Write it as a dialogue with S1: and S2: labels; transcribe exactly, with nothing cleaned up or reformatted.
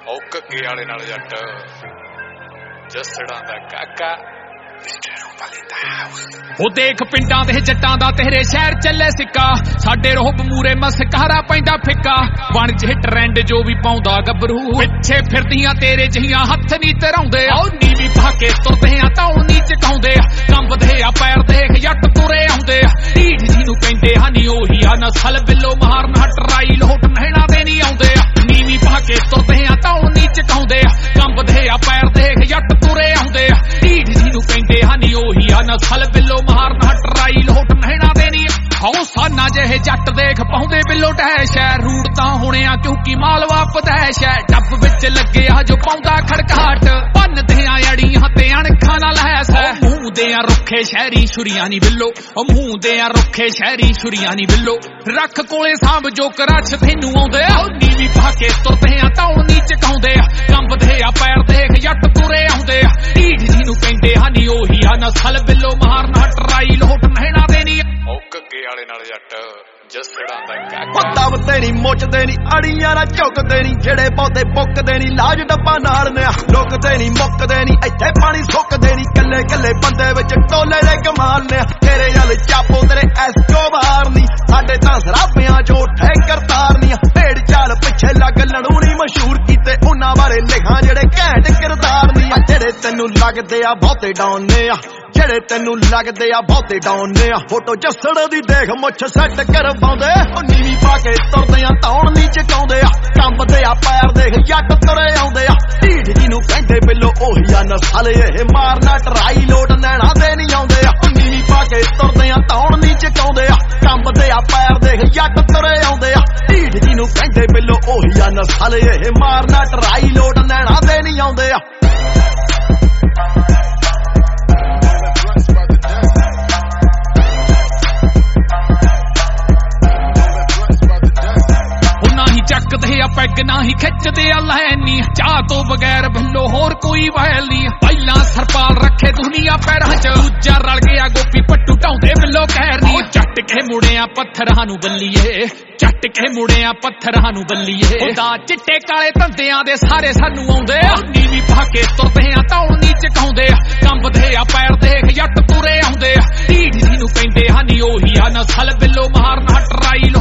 S1: ਉਹ ਘੱਗੇ ਵਾਲੇ ਨਾਲ ਜੱਟ ਜੱਸੜਾਂ ਦਾ ਕਾਕਾ
S2: ਉਹ ਦੇਖ ਪਿੰਡਾਂ ਦੇ ਜੱਟਾਂ ਦਾ ਤੇਰੇ ਸ਼ਹਿਰ ਚੱਲੇ ਸਿੱਕਾ ਸਾਡੇ ਰੋਹਬ ਮੂਰੇ ਮਸਕਾਰਾ ਪੈਂਦਾ ਫਿੱਕਾ ਬਣ ਜੇ ਟ੍ਰੈਂਡ ਜੋ ਵੀ ਪਾਉਂਦਾ ਗੱਭਰੂ ਪਿੱਛੇ ਫਿਰਦੀਆਂ ਤੇਰੇ ਜਿਹੀਆਂ ਹੱਥ ਨਹੀਂ ਧਰਾਉਂਦੇ ਆਉ ਨੀਵੀਂ ਪਾ ਕੇ ਤੁਰਦੇ ਆ ਤਾਂ ਉਹ ਨੀ ਚਕਾਉਂਦੇ ਆ ਕੰਬਦੇ ਆ ਪੈਰ ਦੇਖ ਜੱਟ ਤੁਰੇ ਆਉਂਦੇ ਆ ਢੀਠ ਜੀ ਨੂੰ ਕਹਿੰਦੇ ਆ ਨੀ ਉਹੀ ਆ ਨਸਲ ਬਿੱਲੋ ਮਾਰਨ ਹਟਰਾਈ ਲੋਟ ਨਹਿਣਾ ਦੇ ਨਹੀਂ ਆਉਂਦੇ ਆ ਨੀਵੀਂ ਪਾ ਕੇ ਤੁਰਦੇ ਆ ਤਾਂ ਉਹ ਨੀ ਚਕਾਉਂਦੇ ਆ ਕੰਬਦੇ ਆ ਪੈਰ ਦੇਖ ਜੱਟ ਤੁਰੇ ਆਉਂਦੇ ਆ ਢੀਠ ਜੀ ਨੂੰ ਕਹਿੰਦੇ ਆ ਨੀ ਉਹੀ ਆ ਨਸਲ ਬਿੱਲੋ ਮਾਰਨ ਹਟਰਾਈ ਲੋਟ ਨਹਿਣਾ ਦੇ ਨਹੀਂ ਹੌਸਾਨਾ ਜਿਹੇ ਜੱਟ ਦੇਖ ਪਾਉਂਦੇ ਬਿੱਲੋ ਟੈਸ਼ ਹੈ ਰੂੜ ਤਾਂ ਹੋਣੇ ਆ ਕਿਉਂਕਿ ਮਾਲਵਾ ਪਦੈਸ਼ ਹੈ ਡੱਬ ਵਿੱਚ ਲੱਗਿਆ ਜੋ ਪਾਉਂਦਾ ਖੜਕਾਟ ਭੰਨਦੇ ਆ ਅੜੀਆਂ ਤੇ ਅਣਖਾਂ ਨਾਲ ਹੈਸ ਹੈ ਮੂੰਹ ਦੇ ਆ ਰੁੱਖੇ ਸ਼ਹਿਰੀ ਛੁਰੀਆਂ ਨੀ ਬਿੱਲੋ ਉਹ ਮੂੰਹ ਦੇ ਆ ਰੁੱਖੇ ਸ਼ਹਿਰੀ ਛੁਰੀਆਂ ਨੀ ਬਿੱਲੋ ਰੱਖ ਕੋਲੇ ਸਾਂਭ ਜੋ ਕਰਾਛ ਤੈਨੂੰ ਆਉਂਦੇ ਆ ਨੀਵੀਂ ਪਾ ਕੇ ਤੁਰਦੇ ਆ ਤਾਂ ਉਹ ਨੀ ਚਕਾਉਂਦੇ ਆ ਕੰਬਦੇ ਆ ਪੈਰ ਦੇਖ ਜੱਟ ਤੁਰੇ ਆਉਂਦੇ ਆ ਢੀਠ ਜੀ ਨੂੰ ਕਹਿੰਦੇ ਆ ਨੀ ਉਹੀ ਆ ਨਸਲ ਬਿੱਲੋ ਮਾਰਨ ਹਟਰਾਈ ਲੋਟ ਨਹਿਣਾ ਦੇ ਨੀ
S1: ਉਹ ਘੱਗੇ ਵਾਲੇ ਨਾਲ ਜੱਟ ਜੱਸੜਾਂ ਦਾ ਕਾਕਾ
S3: ਦਬਦੇ ਨੀ ਮੁੱਚਦੇ ਨੀ ਅੜੀਆਂ ਨਾ ਝੁਕਦੇ ਨੀ ਜਿਹੜੇ ਪੌਦੇ ਪੁੱਕਦੇ ਨੀ ਲਾਜ ਡੱਬਾ ਨਾਲ ਨੇ ਰੁਕਦੇ ਨੀ ਮੁੱਕਦੇ ਨੀ ਇੱਥੇ ਪਾਣੀ ਸੁੱਕਦੇ ਨੀ ਕੱਲੇ ਕੱਲੇ ਬੰਦੇ ਵਿੱਚ ਟੋਲੇ ਦੇ ਕਮਾਲ ਨੇ ਤੇਰੇ ਨਾਲ ਚਾਪੋ ਤੇਰੇ ਐਸਕੋਬਾਰ ਨੀ ਸਾਡੇ ਤਾਂ ਸਰਾਬਿਆਂ ਚੋਂ ਠੇ ਕਰਤਾਰ ਨੀ ਭੇੜ ਚਾਲ ਪਿੱਛੇ ਲੱਗ ਲੜੂਣੀ ਮਸ਼ਹੂਰ ਕੀਤੇ ਉਹਨਾਂ ਬਾਰੇ ਲਿਖਾਂ ਜਿਹੜੇ ਘੈਂਟ ਕਿਰਦਾਰ ਨੀ ਜਿਹੜੇ ਤੈਨੂੰ ਲੱਗਦੇ ਆ ਬਹੁਤੇ ਡਾਉਨੇ ਆ ਜਿਹੜੇ ਤੈਨੂੰ ਲੱਗਦੇ ਆ ਬਹੁਤੇ ਡਾਉਨੇ ਆ ਫੋਟੋ ਜੱਸੜ ਦੀ ਦੇਖ ਮੁੱਛ ਸੈੱਟ ਕਰਵਾਉਂਦੇ ਉਹ ਨੀਵੀਂ ਪਾ ਕੇ ਤੁਰਦੇ ਆ ਤੌਣ ਨੀ ਚਕਾਉਂਦੇ ਆ ਕੰਬਦੇ ਆ ਪੈਰ ਦੇਖ ਜੱਟ ਤੁਰੇ ਆਉਂਦੇ ਆ ਢੀਠ ਜੀ ਨੂੰ ਕਹਿੰਦੇ ਬਿੱਲੋ ਉਹੀ ਆ ਨਸਲ ਇਹ ਮਾਰਨਾ ਟਰਾਈ ਲੋਟ ਨੈਣਾ ਦੇ ਨਹੀਂ ਆਉਂਦੇ ਆ ਨੀਵੀਂ ਪਾ ਕੇ ਤੁਰਦੇ ਆ ਤੌਣ ਨੀ ਚਕਾਉਂਦੇ ਆ ਕੰਬਦੇ ਆ ਪੈਰ ਦੇਖ ਜੱਟ ਤੁਰੇ ਆਉਂਦੇ ਆ ਢੀਠ ਜੀ ਨੂੰ ਕਹਿੰਦੇ ਬਿੱਲੋ ਉਹੀ ਆ ਨਸਲ ਇਹ ਮਾਰਨਾ ਟਰਾਈ ਲੋਟ ਨੈਣਾ ਦੇ ਨਹੀਂ ਆਉਂਦੇ ਆ
S2: ਚੱਕਦੇ ਆ ਪੈਗ ਨਾ ਹੀ ਖਿੱਚਦੇ ਆ ਲੈਨੀ ਚਾਹ ਤੋਂ ਬਗੈਰ ਬਿੱਲੋ ਹੋਰ ਕੋਈ ਵੈਲ ਨਹੀਂ ਪਹਿਲਾਂ ਸਰਪਾਲ ਰੱਖੇ ਦੁਨੀਆ ਪੈਰਾਂ ਚ ਦੂਜਾ ਰਲ ਗਿਆ ਗੋਪੀ ਪੱਟੂ ਢਾਉਂਦੇ ਬਿੱਲੋ ਕਹਿਰ ਨਹੀਂ ਚੱਟ ਕੇ ਮੁੜਿਆ ਪੱਥਰਾਂ ਨੂੰ ਬੱਲੀਏ ਚੱਟ ਕੇ ਮੁੜਿਆ ਪੱਥਰਾਂ ਨੂੰ ਬੱਲੀਏ ਉਹਦਾ ਚਿੱਟੇ ਕਾਲੇ ਧੰਦਿਆਂ ਦੇ ਸਾਰੇ ਸਾਨੂੰ ਆਉਂਦੇ ਆ ਨੀਵੀਂ ਪਾ ਕੇ ਤੁਰਦੇ ਆ ਤਾਂ ਨੀ ਚਕਾਉਂਦੇ ਆ ਕੰਬਦੇ ਆ ਪੈਰ ਦੇਖ ਜੱਟ ਤੁਰੇ ਆਉਂਦੇ ਆ ਢੀਠ ਜੀ ਨੂੰ ਕਹਿੰਦੇ ਆ ਨੀ ਉਹੀ ਆ ਨਸਲ ਬਿੱਲੋ ਮਾਰਨ ਹਟਰਾਈ